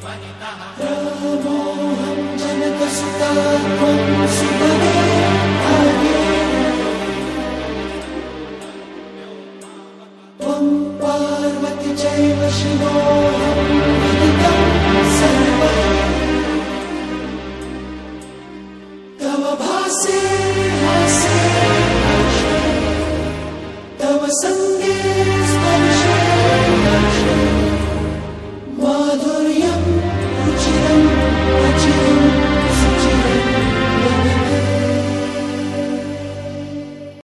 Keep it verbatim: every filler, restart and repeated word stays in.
रामो हम जनकसुता त्वं सुतमे भार्ये त्वं पार्वती चैव शिवो विदितं सर्वैः तव भासे हासे